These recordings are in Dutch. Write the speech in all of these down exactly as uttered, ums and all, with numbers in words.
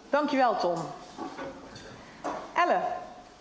Dankjewel, Tom. Elle.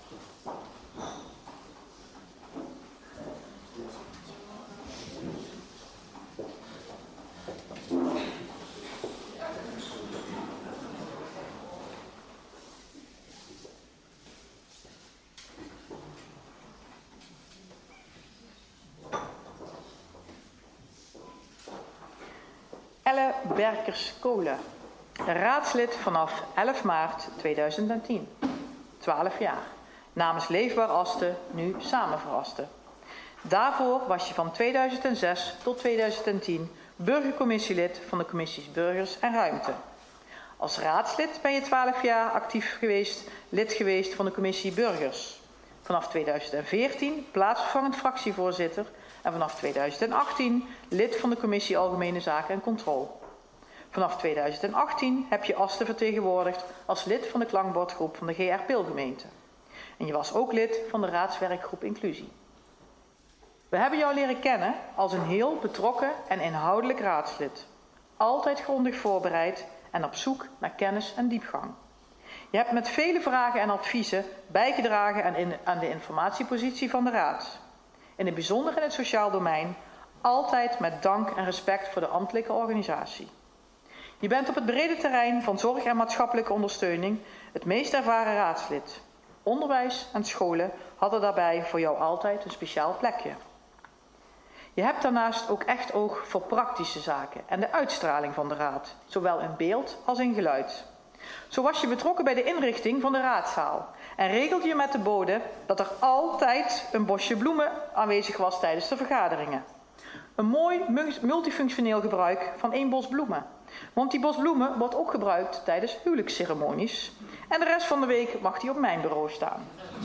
Elle Berkers-Kolen, raadslid vanaf elf maart tweeduizend tien, twaalf jaar, namens Leefbaar Asten, nu Samen voor Asten. Daarvoor was je van tweeduizend zes tot tweeduizend tien burgercommissielid van de commissies Burgers en Ruimte. Als raadslid ben je twaalf jaar actief geweest, lid geweest van de commissie Burgers. Vanaf tweeduizend veertien plaatsvervangend fractievoorzitter en vanaf tweeduizend achttien lid van de commissie Algemene Zaken en Controle. Vanaf tweeduizend achttien heb je Asten vertegenwoordigd als lid van de klankbordgroep van de G R Pilgemeente. En je was ook lid van de raadswerkgroep Inclusie. We hebben jou leren kennen als een heel betrokken en inhoudelijk raadslid. Altijd grondig voorbereid en op zoek naar kennis en diepgang. Je hebt met vele vragen en adviezen bijgedragen aan, in, aan de informatiepositie van de raad. In het bijzonder in het sociaal domein, altijd met dank en respect voor de ambtelijke organisatie. Je bent op het brede terrein van zorg en maatschappelijke ondersteuning het meest ervaren raadslid. Onderwijs en scholen hadden daarbij voor jou altijd een speciaal plekje. Je hebt daarnaast ook echt oog voor praktische zaken en de uitstraling van de raad, zowel in beeld als in geluid. Zo was je betrokken bij de inrichting van de raadzaal en regelde je met de bode dat er altijd een bosje bloemen aanwezig was tijdens de vergaderingen. Een mooi multifunctioneel gebruik van één bos bloemen. Want die bos bloemen wordt ook gebruikt tijdens huwelijksceremonies. En de rest van de week mag die op mijn bureau staan.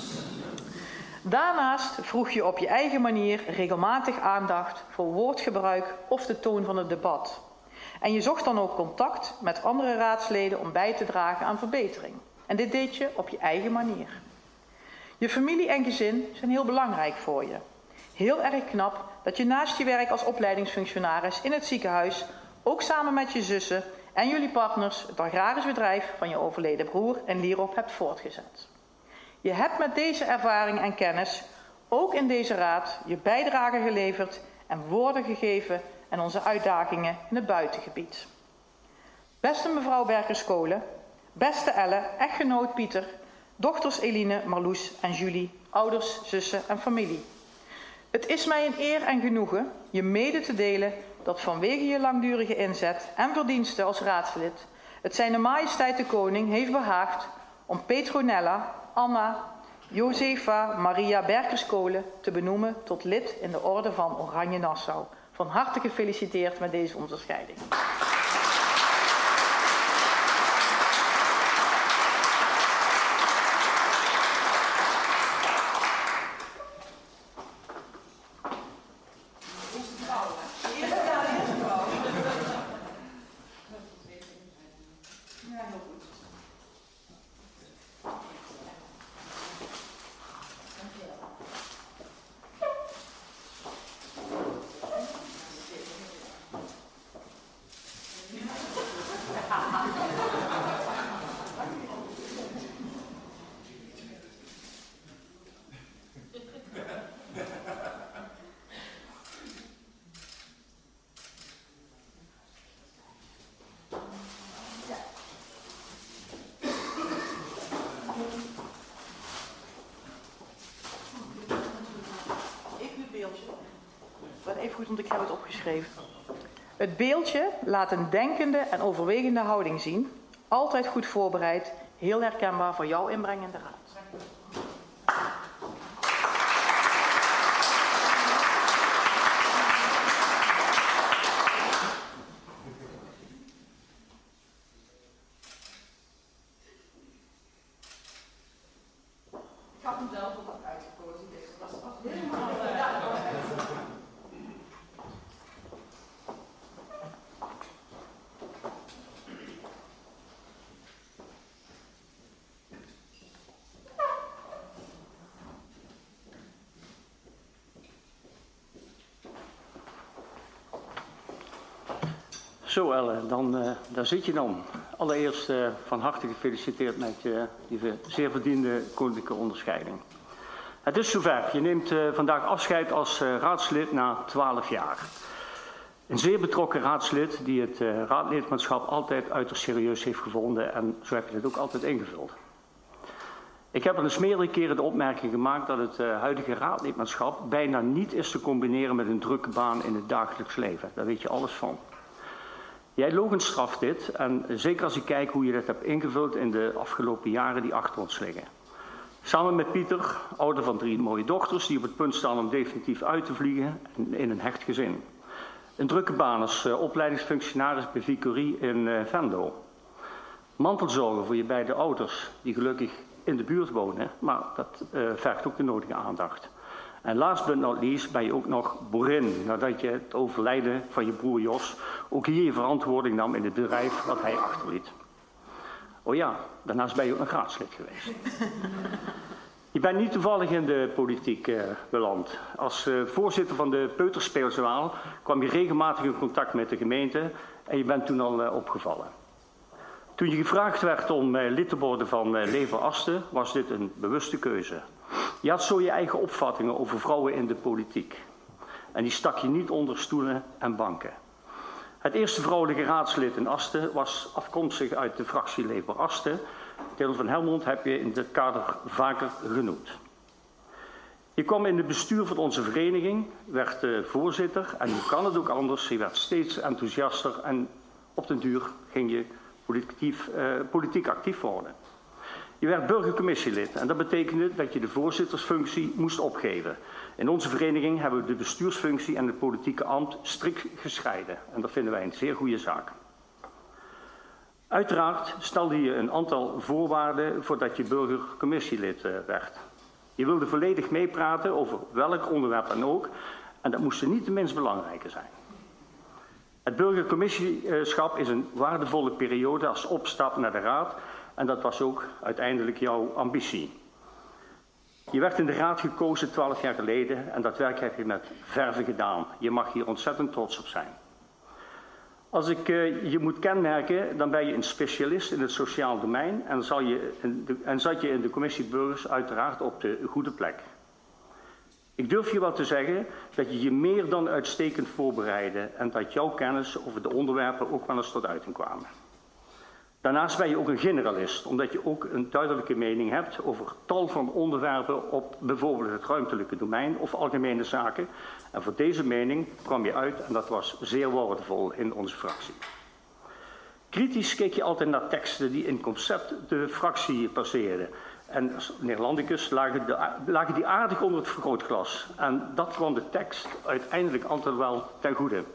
Daarnaast vroeg je op je eigen manier regelmatig aandacht voor woordgebruik of de toon van het debat. En je zocht dan ook contact met andere raadsleden om bij te dragen aan verbetering. En dit deed je op je eigen manier. Je familie en gezin zijn heel belangrijk voor je. Heel erg knap dat je naast je werk als opleidingsfunctionaris in het ziekenhuis ook samen met je zussen en jullie partners het agrarisch bedrijf van je overleden broer en Lierop hebt voortgezet. Je hebt met deze ervaring en kennis ook in deze raad je bijdrage geleverd en woorden gegeven aan onze uitdagingen in het buitengebied. Beste mevrouw Berkers-Kolen, beste Elle, echtgenoot Pieter, dochters Eline, Marloes en Julie, ouders, zussen en familie. Het is mij een eer en genoegen je mede te delen dat vanwege je langdurige inzet en verdiensten als raadslid het Zijne Majesteit de Koning heeft behaagd om Petronella, Anna, Josefa Maria Berkers-Kolen te benoemen tot lid in de Orde van Oranje Nassau. Van harte gefeliciteerd met deze onderscheiding. Even goed, want ik heb het opgeschreven. Het beeldje laat een denkende en overwegende houding zien. Altijd goed voorbereid. Heel herkenbaar voor jouw inbreng in de raad. Ik had hem zelf ook uitgekozen. Dat was helemaal... Zo Elle, dan, uh, daar zit je dan. allereerst uh, van harte gefeliciteerd met je uh, zeer verdiende koninklijke onderscheiding. Het is zover. Je neemt uh, vandaag afscheid als uh, raadslid na twaalf jaar. Een zeer betrokken raadslid die het uh, raadlidmaatschap altijd uiterst serieus heeft gevonden en zo heb je het ook altijd ingevuld. Ik heb al eens meerdere keren de opmerking gemaakt dat het uh, huidige raadlidmaatschap bijna niet is te combineren met een drukke baan in het dagelijks leven. Daar weet je alles van. Jij logenstraft dit en zeker als ik kijk hoe je dat hebt ingevuld in de afgelopen jaren die achter ons liggen. Samen met Pieter, ouder van drie mooie dochters die op het punt staan om definitief uit te vliegen in een hecht gezin. Een drukke baan als uh, opleidingsfunctionaris bij Vicorie in uh, Venlo. Mantelzorgen voor je beide ouders die gelukkig in de buurt wonen, maar dat uh, vergt ook de nodige aandacht. En last but not least ben je ook nog boerin, nadat je het overlijden van je broer Jos ook hier je verantwoording nam in het bedrijf dat hij achterliet. Oh ja, daarnaast ben je ook een raadslid geweest. Je bent niet toevallig in de politiek uh, beland. Als uh, voorzitter van de Peuterspeelzaal kwam je regelmatig in contact met de gemeente en je bent toen al uh, opgevallen. Toen je gevraagd werd om uh, lid te worden van uh, Leefbaar Asten, was dit een bewuste keuze. Je had zo je eigen opvattingen over vrouwen in de politiek. En die stak je niet onder stoelen en banken. Het eerste vrouwelijke raadslid in Asten was afkomstig uit de fractie Leefbaar Asten. Deel van Helmond heb je in dit kader vaker genoemd. Je kwam in het bestuur van onze vereniging, werd uh, voorzitter en hoe kan het ook anders, je werd steeds enthousiaster en op den duur ging je politiek, uh, politiek actief worden. Je werd burgercommissielid en dat betekende dat je de voorzittersfunctie moest opgeven. In onze vereniging hebben we de bestuursfunctie en het politieke ambt strikt gescheiden en dat vinden wij een zeer goede zaak. Uiteraard stelde je een aantal voorwaarden voordat je burgercommissielid werd. Je wilde volledig meepraten over welk onderwerp dan ook en dat moest niet de minst belangrijke zijn. Het burgercommissieschap is een waardevolle periode als opstap naar de raad en dat was ook uiteindelijk jouw ambitie. Je werd in de raad gekozen twaalf jaar geleden en dat werk heb je met verve gedaan. Je mag hier ontzettend trots op zijn. Als ik uh, je moet kenmerken, dan ben je een specialist in het sociaal domein en, zal je in de, en zat je in de commissie burgers uiteraard op de goede plek. Ik durf je wel te zeggen dat je je meer dan uitstekend voorbereidde en dat jouw kennis over de onderwerpen ook wel eens tot uiting kwamen. Daarnaast ben je ook een generalist, omdat je ook een duidelijke mening hebt over tal van onderwerpen op bijvoorbeeld het ruimtelijke domein of algemene zaken. En voor deze mening kwam je uit en dat was zeer waardevol in onze fractie. Kritisch keek je altijd naar teksten die in concept de fractie passeerden. En als Neerlandicus lagen, de, lagen die aardig onder het vergrootglas. En dat kwam de tekst uiteindelijk altijd wel ten goede.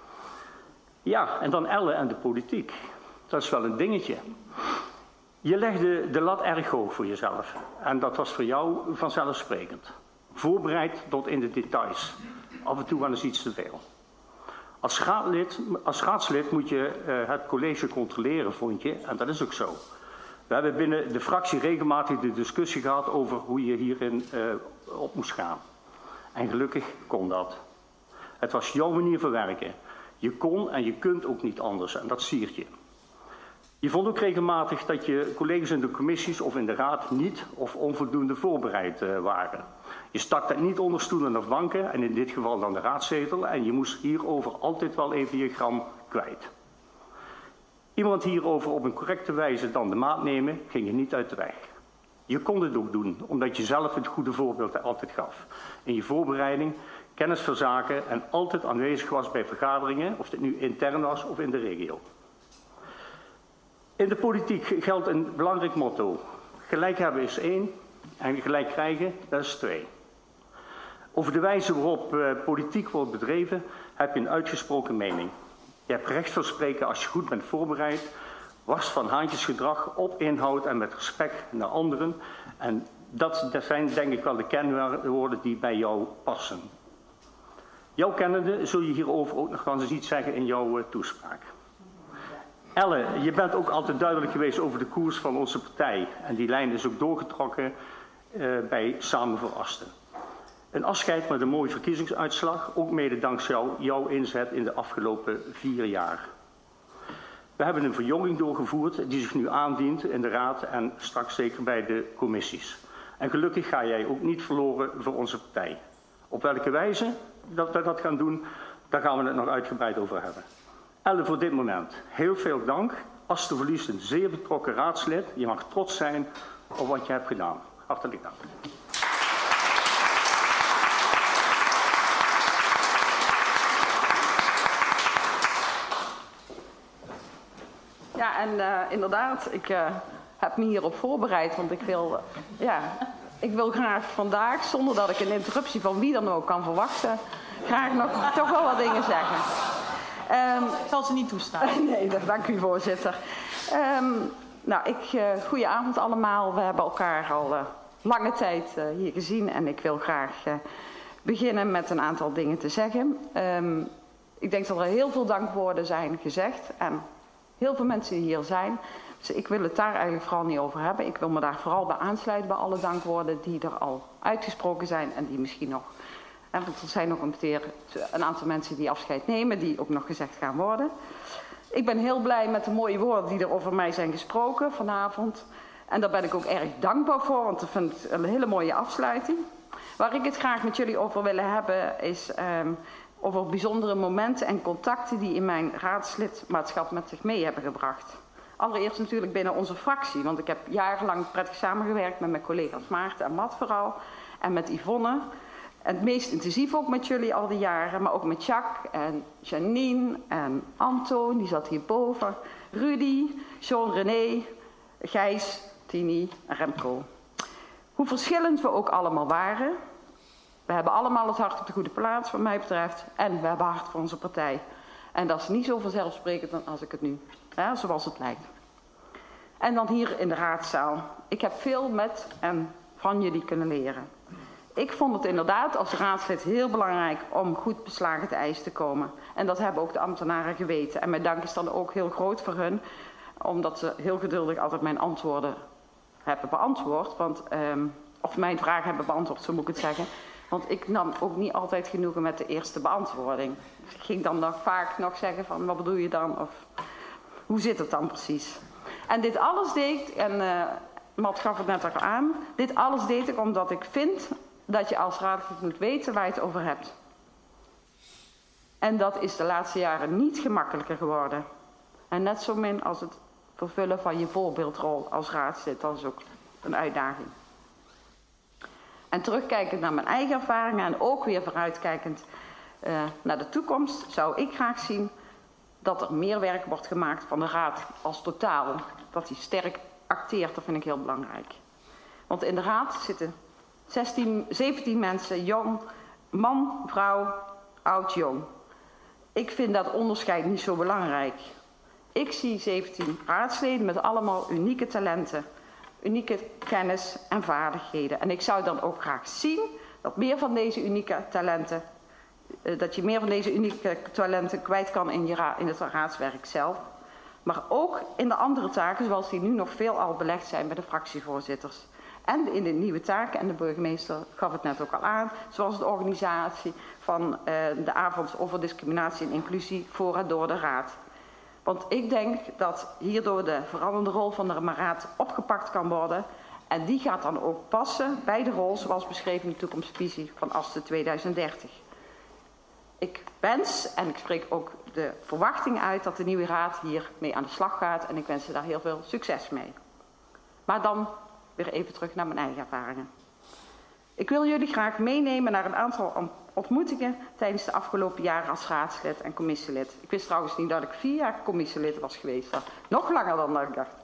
Ja, en dan Elle en de politiek. Dat is wel een dingetje. Je legde de lat erg hoog voor jezelf. En dat was voor jou vanzelfsprekend. Voorbereid tot in de details. Af en toe wel eens iets te veel. Als raadslid, als raadslid moet je uh, het college controleren, vond je. En dat is ook zo. We hebben binnen de fractie regelmatig de discussie gehad over hoe je hierin uh, op moest gaan. En gelukkig kon dat. Het was jouw manier van werken. Je kon en je kunt ook niet anders. En dat siert je. Je vond ook regelmatig dat je collega's in de commissies of in de raad niet of onvoldoende voorbereid uh, waren. Je stak dat niet onder stoelen of banken en in dit geval dan de raadzetel en je moest hierover altijd wel even je gram kwijt. Iemand hierover op een correcte wijze dan de maat nemen ging je niet uit de weg. Je kon dit ook doen omdat je zelf het goede voorbeeld altijd gaf. In je voorbereiding, kennis van zaken en altijd aanwezig was bij vergaderingen, of dit nu intern was of in de regio. In de politiek geldt een belangrijk motto. Gelijk hebben is één en gelijk krijgen, dat is twee. Over de wijze waarop uh, politiek wordt bedreven heb je een uitgesproken mening. Je hebt recht van spreken als je goed bent voorbereid, wars van haantjesgedrag op inhoud en met respect naar anderen. En dat, dat zijn denk ik wel de kenwoorden die bij jou passen. Jouw kennende zul je hierover ook nog wel eens iets zeggen in jouw uh, toespraak. Elle, je bent ook altijd duidelijk geweest over de koers van onze partij. En die lijn is ook doorgetrokken uh, bij Samen voor Asten. Een afscheid met een mooie verkiezingsuitslag, ook mede dankzij jou, jouw inzet in de afgelopen vier jaar. We We hebben een verjonging doorgevoerd die zich nu aandient in de raad en straks zeker bij de commissies. En gelukkig ga jij ook niet verloren voor onze partij. Op welke wijze dat we dat gaan doen, daar gaan we het nog uitgebreid over hebben. Elle, voor dit moment heel veel dank. Aste Verlies, een zeer betrokken raadslid. Je mag trots zijn op wat je hebt gedaan. Hartelijk dank. Ja, en uh, inderdaad, ik uh, heb me hierop voorbereid, want ik wil, uh, ja, ik wil graag vandaag, zonder dat ik een interruptie van wie dan ook kan verwachten, graag nog toch wel wat dingen zeggen. Um, ik zal ze niet toestaan. Nee, dank u, voorzitter. Um, nou, ik, uh, goedenavond allemaal. We hebben elkaar al uh, lange tijd uh, hier gezien en ik wil graag uh, beginnen met een aantal dingen te zeggen. Um, ik denk dat er heel veel dankwoorden zijn gezegd en heel veel mensen die hier zijn. Dus ik wil het daar eigenlijk vooral niet over hebben. Ik wil me daar vooral bij aansluiten bij alle dankwoorden die er al uitgesproken zijn en die misschien nog... Want er zijn nog een, keer een aantal mensen die afscheid nemen, die ook nog gezegd gaan worden. Ik ben heel blij met de mooie woorden die er over mij zijn gesproken vanavond. En daar ben ik ook erg dankbaar voor, want ik vind het een hele mooie afsluiting. Waar ik het graag met jullie over wil hebben is um, over bijzondere momenten en contacten die in mijn raadslidmaatschap met zich mee hebben gebracht. Allereerst natuurlijk binnen onze fractie, want ik heb jarenlang prettig samengewerkt met mijn collega's Maarten en Matt vooral. En met Yvonne. En het meest intensief ook met jullie al die jaren, maar ook met Jacques en Janine en Anton, die zat hierboven. Rudy, Jean René, Gijs, Tini en Remco. Hoe verschillend we ook allemaal waren. We hebben allemaal het hart op de goede plaats wat mij betreft. En we hebben hart voor onze partij. En dat is niet zo vanzelfsprekend dan als ik het nu, hè, zoals het lijkt. En dan hier in de raadzaal. Ik heb veel met en van jullie kunnen leren. Ik vond het inderdaad als raadslid heel belangrijk om goed beslagen te eisen te komen. En dat hebben ook de ambtenaren geweten. En mijn dank is dan ook heel groot voor hun, omdat ze heel geduldig altijd mijn antwoorden hebben beantwoord. Want, um, of mijn vragen hebben beantwoord, zo moet ik het zeggen. Want ik nam ook niet altijd genoegen met de eerste beantwoording. Dus ik ging dan nog vaak nog zeggen van, wat bedoel je dan? Of hoe zit het dan precies? En dit alles deed ik, en uh, Matt gaf het net al aan, dit alles deed ik omdat ik vind dat je als raadslid moet weten waar je het over hebt. En dat is de laatste jaren niet gemakkelijker geworden. En net zo min als het vervullen van je voorbeeldrol als raadslid, dat is ook een uitdaging. En terugkijkend naar mijn eigen ervaringen en ook weer vooruitkijkend uh, naar de toekomst, zou ik graag zien dat er meer werk wordt gemaakt van de raad als totaal. Dat die sterk acteert, dat vind ik heel belangrijk. Want in de raad zitten zestien, zeventien mensen, jong, man, vrouw, oud, jong. Ik vind dat onderscheid niet zo belangrijk. Ik zie zeventien raadsleden met allemaal unieke talenten, unieke kennis en vaardigheden. En ik zou dan ook graag zien dat meer van deze unieke talenten, dat je meer van deze unieke talenten kwijt kan in, je ra- in het raadswerk zelf. Maar ook in de andere taken, zoals die nu nog veel al belegd zijn bij de fractievoorzitters. En in de nieuwe taken, en de burgemeester gaf het net ook al aan, zoals de organisatie van uh, de avond over discriminatie en inclusie voor en door de raad. Want ik denk dat hierdoor de veranderende rol van de raad opgepakt kan worden. En die gaat dan ook passen bij de rol zoals beschreven in de toekomstvisie van Aste tweeduizend dertig. Ik wens en ik spreek ook de verwachting uit dat de nieuwe raad hiermee aan de slag gaat. En ik wens ze daar heel veel succes mee. Maar dan weer even terug naar mijn eigen ervaringen. Ik wil jullie graag meenemen naar een aantal ontmoetingen tijdens de afgelopen jaren als raadslid en commissielid. Ik wist trouwens niet dat ik vier jaar commissielid was geweest. Nog langer dan dat ik dacht.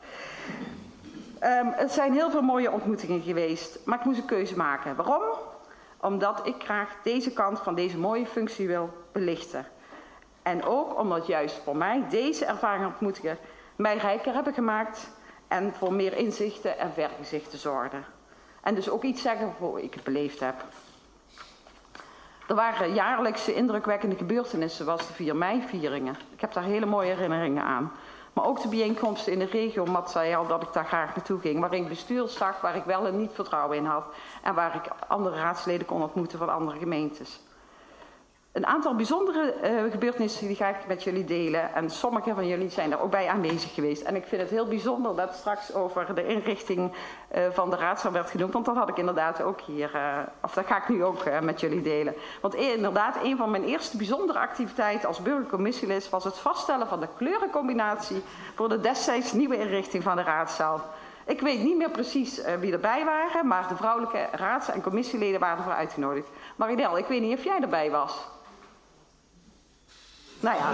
Um, het zijn heel veel mooie ontmoetingen geweest, maar ik moest een keuze maken. Waarom? Omdat ik graag deze kant van deze mooie functie wil belichten. En ook omdat juist voor mij deze ervaringen en ontmoetingen mij rijker hebben gemaakt en voor meer inzichten en vergezichten zorgden. En dus ook iets zeggen voor hoe ik het beleefd heb. Er waren jaarlijkse indrukwekkende gebeurtenissen, zoals de vier mei-vieringen. Ik heb daar hele mooie herinneringen aan. Maar ook de bijeenkomsten in de regio, Matt zei al dat ik daar graag naartoe ging. Waarin ik bestuurders zag waar ik wel en niet vertrouwen in had. En waar ik andere raadsleden kon ontmoeten van andere gemeentes. Een aantal bijzondere uh, gebeurtenissen die ga ik met jullie delen. En sommige van jullie zijn er ook bij aanwezig geweest. En ik vind het heel bijzonder dat straks over de inrichting uh, van de raadzaal werd genoemd. Want dat had ik inderdaad ook hier, uh, of dat ga ik nu ook uh, met jullie delen. Want e inderdaad, een van mijn eerste bijzondere activiteiten als burgercommissielid was het vaststellen van de kleurencombinatie voor de destijds nieuwe inrichting van de raadzaal. Ik weet niet meer precies uh, wie erbij waren, maar de vrouwelijke raads- en commissieleden waren ervoor uitgenodigd. Marinel, ik weet niet of jij erbij was. Nou ja.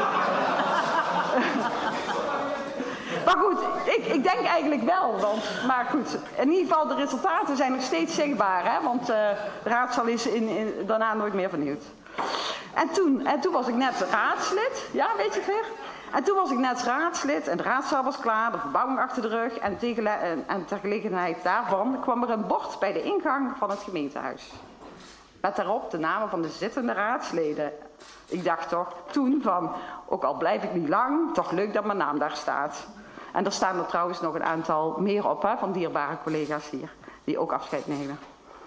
Maar goed, ik, ik denk eigenlijk wel. Want, maar goed, in ieder geval de resultaten zijn nog steeds zichtbaar. Hè? Want uh, de raadzaal is in, in, daarna nooit meer vernieuwd. En toen, en toen was ik net raadslid. Ja, weet je het weer? En toen was ik net raadslid en de raadzaal was klaar, de verbouwing achter de rug. En, tegen, en, en ter gelegenheid daarvan kwam er een bord bij de ingang van het gemeentehuis. Met daarop de namen van de zittende raadsleden. Ik dacht toch toen van, ook al blijf ik niet lang, toch leuk dat mijn naam daar staat. En er staan er trouwens nog een aantal meer op, hè, van dierbare collega's hier, die ook afscheid nemen.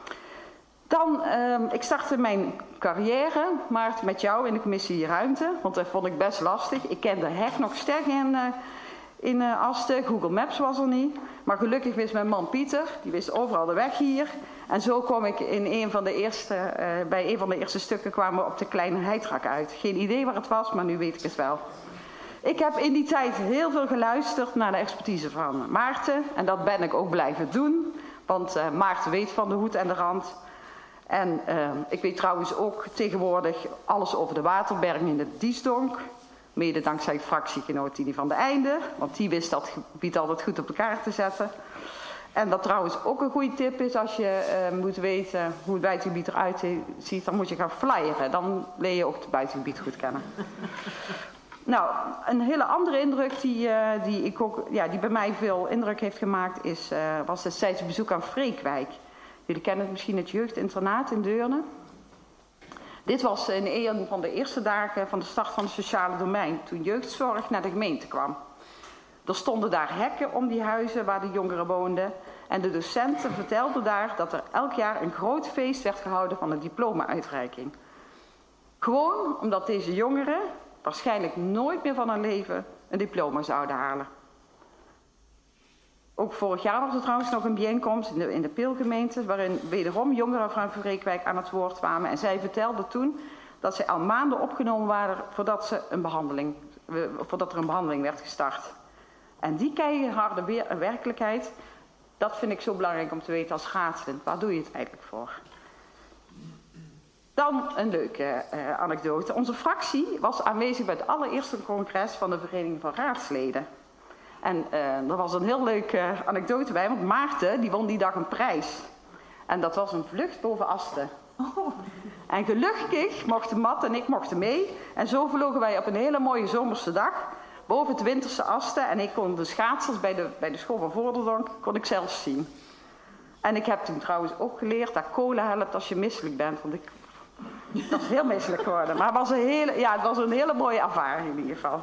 Dan, uh, ik startte mijn carrière, Maarten, met jou in de commissie Ruimte, want dat vond ik best lastig. Ik kende heg nog sterk in, uh, in uh, Asten, Google Maps was er niet. Maar gelukkig wist mijn man Pieter, die wist overal de weg hier. En zo kwam ik in een van de eerste, uh, bij een van de eerste stukken kwamen we op de Kleine Heidrak uit. Geen idee waar het was, maar nu weet ik het wel. Ik heb in die tijd heel veel geluisterd naar de expertise van Maarten. En dat ben ik ook blijven doen, want uh, Maarten weet van de hoed en de rand. En uh, ik weet trouwens ook tegenwoordig alles over de waterberging in de Diesdonk. Mede dankzij fractiegenoot Tini van de Einde. Want die wist dat gebied altijd goed op elkaar te zetten. En dat trouwens ook een goede tip is als je uh, moet weten hoe het buitengebied eruit ziet. Dan moet je gaan flyeren. Dan leer je ook het buitengebied goed kennen. Nou, een hele andere indruk die, uh, die, ik ook, ja, die bij mij veel indruk heeft gemaakt is, uh, was destijds een bezoek aan Freekwijk. Jullie kennen misschien het jeugdinternaat in Deurne. Dit was in een van de eerste dagen van de start van het sociale domein, toen jeugdzorg naar de gemeente kwam. Er stonden daar hekken om die huizen waar de jongeren woonden. En de docenten vertelden daar dat er elk jaar een groot feest werd gehouden van een diploma-uitreiking. Gewoon omdat deze jongeren waarschijnlijk nooit meer van hun leven een diploma zouden halen. Ook vorig jaar was er trouwens nog een bijeenkomst in de, in de Peelgemeente, waarin wederom jongeren van Freekwijk aan het woord kwamen. En zij vertelden toen dat zij al maanden opgenomen waren voordat, ze een behandeling, voordat er een behandeling werd gestart. En die keiharde weer, werkelijkheid, dat vind ik zo belangrijk om te weten als raadslid. Waar doe je het eigenlijk voor? Dan een leuke uh, anekdote. Onze fractie was aanwezig bij het allereerste congres van de Vereniging van Raadsleden. En uh, er was een heel leuke uh, anekdote bij, want Maarten die won die dag een prijs. En dat was een vlucht boven Asten. Oh. En gelukkig mochten Matt en ik mochten mee. En zo vlogen wij op een hele mooie zomerse dag boven het winterse Asten. En ik kon de schaatsers bij de, bij de school van Voorderdonk kon ik zelfs zien. En ik heb toen trouwens ook geleerd dat cola helpt als je misselijk bent. Want ik was heel misselijk geworden. Maar het was een hele, ja, het was een hele mooie ervaring in ieder geval.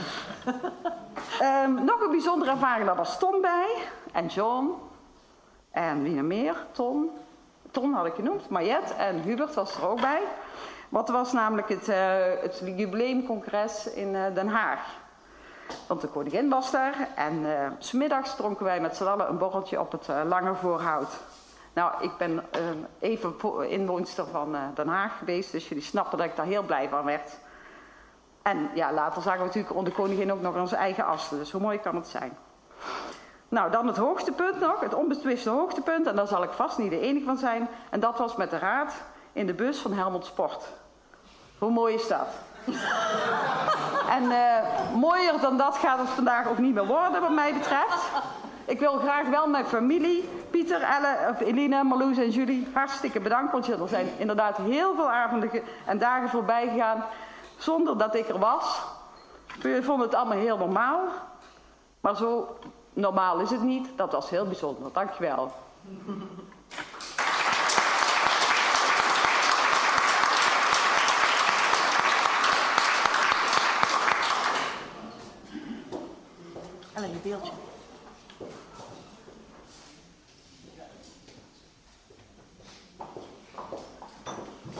Um, nog een bijzondere ervaring, daar was Tom bij. En John. En wie nog meer? Ton. Ton had ik genoemd. Mariette en Hubert was er ook bij. Wat was namelijk het, uh, het jubileumcongres in uh, Den Haag. Want de koningin was daar. En uh, 's middags dronken wij met z'n allen een borreltje op het uh, Lange Voorhout. Nou, ik ben uh, even inwoonster van uh, Den Haag geweest. Dus jullie snappen dat ik daar heel blij van werd. En ja, later zagen we natuurlijk onder de koningin ook nog onze eigen Asten. Dus hoe mooi kan het zijn. Nou, dan het hoogtepunt nog. Het onbetwiste hoogtepunt. En daar zal ik vast niet de enige van zijn. En dat was met de raad in de bus van Helmond Sport. Hoe mooi is dat? En uh, mooier dan dat gaat het vandaag ook niet meer worden wat mij betreft. Ik wil graag wel mijn familie, Pieter, Elle, of Eline, Marloes en Julie, hartstikke bedankt. Want er zijn inderdaad heel veel avonden en dagen voorbij gegaan zonder dat ik er was. We vonden het allemaal heel normaal. Maar zo normaal is het niet. Dat was heel bijzonder. Dankjewel. Ellen, je beeldje.